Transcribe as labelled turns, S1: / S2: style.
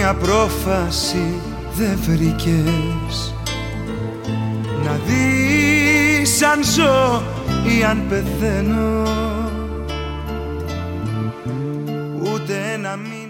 S1: μια πρόφαση δεν βρήκες να δεις αν ζω ή αν πεθαίνω, ούτε ένα μήνυμα